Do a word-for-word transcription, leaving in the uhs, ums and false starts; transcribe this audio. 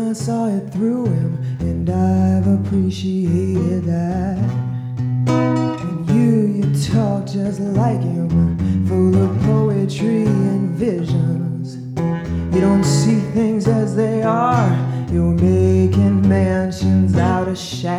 I saw it through him, and I've appreciated that. And you, you talk just like him, full of poetry and visions. You don't see things as they are, you're making mansions out of shadows.